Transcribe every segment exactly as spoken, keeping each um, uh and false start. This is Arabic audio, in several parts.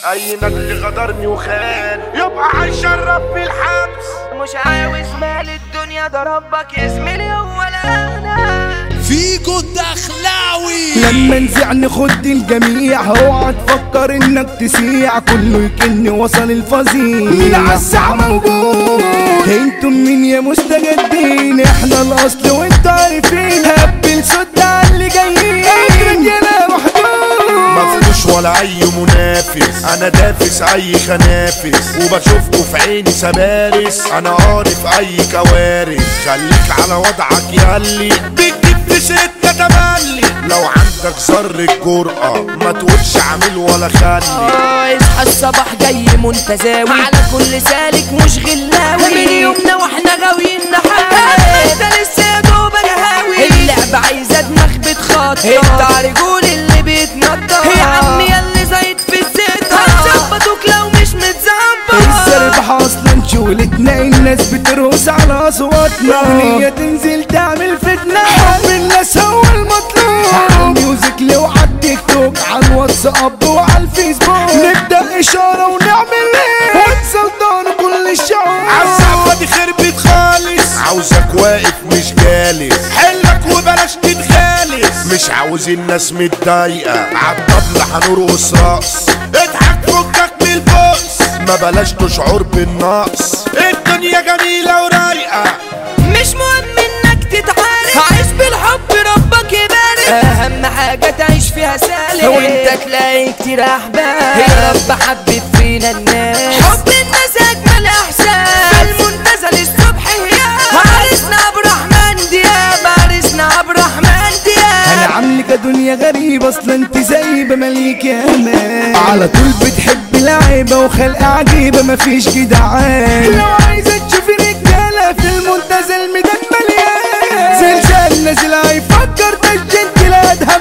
اي ندل غدرني وخان يبقى هيشرب في الحبس. مش عاوز مال الدنيا ده ربك يا زميلي هو الاغنى. فيجو الدخلاوي لما نزع نخد الجميع، اوعى تفكر انك تسيع، كله يكن وصل الفظيع. مين عالساعة موجود؟ انتم مين يا مستجدين؟ احنا الاصل وانتوا عارفين، هبل سد على اللي جايين. رجاله محدود مفروش ولا اي منافس، انا دافس اي خنافس وبشوفكوا في عيني سبارس. انا عارف اي كوارث، خليك على وضعك ياللي بتجيب في سكة تملي. لو عندك ذرة جرأة ما تقولش عامل ولا خلي. اه اصحى الصباح جاي منتزاوي على كل سالك مش غلاوي. من يومنا واحنا غاويين نحاول، انت لسه يا دوب هاوي. اللعبة عايزة دماغ بتخطط، انت رجول اللي بيتنطط. يا عم ياللي زايد في الزيت هتظبطوك لو مش متظبط. السربحة اصلا شغلتنا، الناس بترقص على اصواتنا. اغنية تنزل تعمل فتنة، حب الناس هو المطلوب. على الميوزك لو على التيك توك، على الواتساب وعلى الفيسبوك. نبدأ اشارة ونعمل ليه ونسلطن كل الشعوب. عالزعبة دي خربت خالص، عاوزك واقف مش جالس. حلك وبلاش تتخالس، مش عاوز الناس متضايقة. عالطبل هنرقص رقص، اضحك فكك من البؤس. ما بلاش تشعر بالنقص، الدنيا جميلة ورايقة. مش مهم انك تتعارك، عيش بالحب ربك يبارك. اهم حاجة تعيش فيها سالك، وانت تلاقي كتير احباب. يا رب حبب فينا الناس، حب الناس اجمل احساس. المنتزه للصبح هيام، عرسنا عبد الرحمن دياب، عرسنا عبد الرحمن دياب. انا عاملك دنيا غريبة، اصلا انت زي مليك يا امان. على طول بتحب لعيبة وخلق عجيبة، مفيش جدعان. لو عايزة تشوفي رجالة في المنتزه الميدان مليان. زلزال نازل هيفكر تشجنت لادها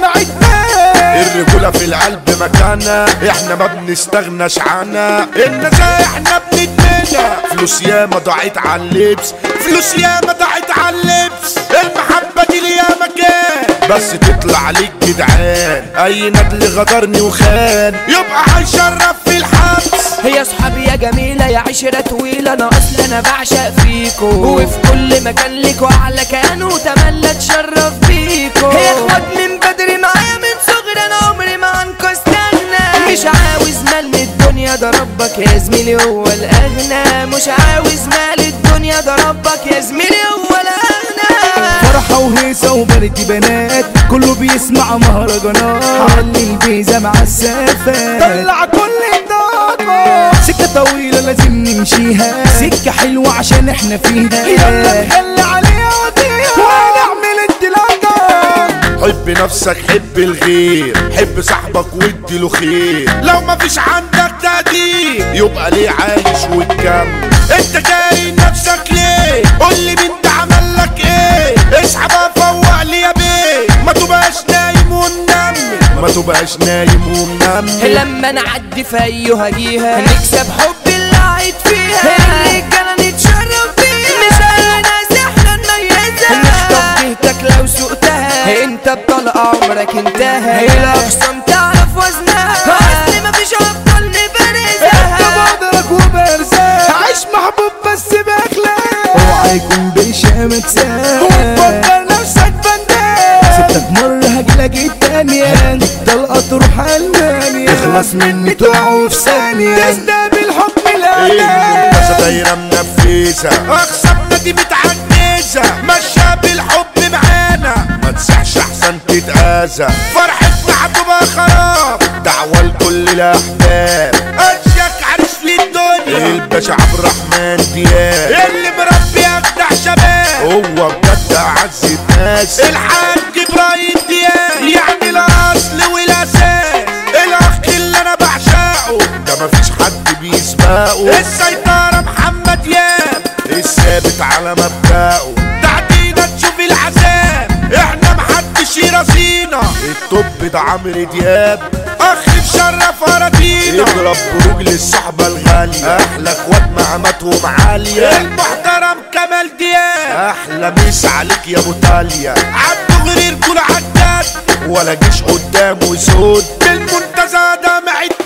معدان. الرجولة في القلب مكانها، احنا ما بنستغناش عنها. النزاهة احنا بندمنها، فلوس ياما ضاعت على اللبس، فلوس ياما ضاعت على اللبس. المحبة دي ليها مكان، بس تطلع عليك جدعان. اي ندل غدرني وخان يبقى هيشرف في الحبس. يا صحابي يا جميلة يا عشرة طويلة، انا اصلا انا بعشق فيكو، وفي كل مكان ليكو اعلى كان وتملى اتشرف بيكو. يا اخوات من بدري معايا من صغري، انا عمري ما عنكو استنى. مش عاوز مال من الدنيا ده ربك يا زميلي هو الاغنى. مش عاوز مال الدنيا ده ربك يا زميلي هو الاغنى. فرحة وهيصة وبرد بنات، كله بيسمع مهرجانات. علي البيزة مع السافات، طلع كل الطاقة. سكة طويلة لازم نمشيها، سكة حلوة عشان احنا فيها. يلا نخلي عليها وطيها ونعمل انطلاقة. حب نفسك، حب الغير، حب صاحبك واديله خير. لو مفيش عندك تقدير يبقى ليه عايش وتكمل؟ انت كاين نفسك ليه؟ قولي مين ده عمل لك ايه؟ اصحى بقى فوق لي يا بيه، ما تبقاش نايم ومنمل، ما تبقاش نايم ومنمل. لما نعدي في ايها جيها نكسب حب اللي قاعد فيها. الرجالة نتشرف بيها، مش اي ناس احنا نميزها. نخطف جهتك لو سوقتها، انت بطلق عمرك انتهى. الاخصام تعرف وزنها، اصل مفيش ابطال نبرزها. انت بقدرك وبرزها، عيش محبوب بس باخلاق. اوعى يكون بشامة ساعة، وتفكر نفسك فنان. سبتك مرة هجيلك التانية، طلقة تروح المانيا. تخلص مني تقع في ثانية، تستقبل حكم الأداء. المنتزه دايرة منفذة، أخصامنا دي متعجزة. ماشية بالحب معانا، ما تسحش أحسن تتأذى. فرحتنا هتبقى خراب، دعوة لكل الأحباب. أشيك عريس للدنيا الباشا عبد الرحمن دياب، اللي مربي أجدع شباب. هو بجد أعز الناس، الحاج إبراهيم دياب، يعني الأصل والأساس. الأخ اللي أنا بعشقه ده مفيش حد بيسبقه. السيطرة محمد دياب، الثابت على مبدأه. تعدينا تشوف العذاب، احنا محدش يراسينا. الطب ده عمرو دياب، اخ مشرف اراضينا. اضرب بروج للصحبة الغالية، احلى اخوات مقاماتهم عالية. المحترم كمال دياب، احلى ميس عليك يا ابو تاليا. عبده غرير كل عداد، ولا جيش قدامه يسود. المنتزه ده معد مات،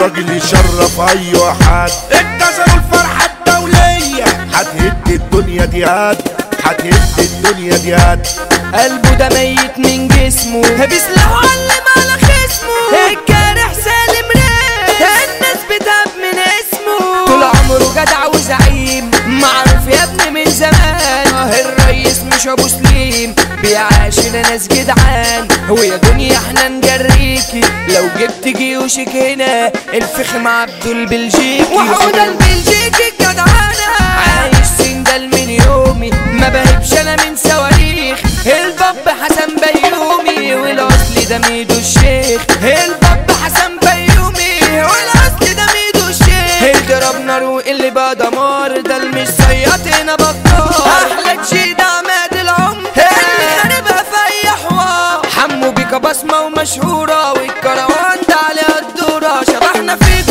راجل يشرف اي حد. انتظروا الفرحة الدولية هتهد الدنيا دي هد، هتهد الدنيا دي هد. قلبه ده ميت من جسمه بيسلقوا علم على خصمه، الجارح سالم ريس الناس بتاب من اسمه. طول عمره جدع وزعيم معروف يا ابني من زمان، الريس مش ابو سليم بيعاشر ناس جدعان. ويا دنيا احنا نجريكي لو جبت جيوشك هنا، الفخم عبدو البلجيكي وحوده البلجيكي الجدعانة. عايش سندل من يومي ما بهبش انا من صواريخ، الباب حسن بيومي والاصل ده ميدو الشيخ. الباب حسن بيومي والاصل ده ميدو الشيخ. اضرب نار واللي بقى دمار ده المش صياطنا بطال. احلى جيد عماد العمر اللي خاربها في اي حوار. حمو بيكا بصمه ومشهوره والكروان ده عليها الدوره، شبحنا فيك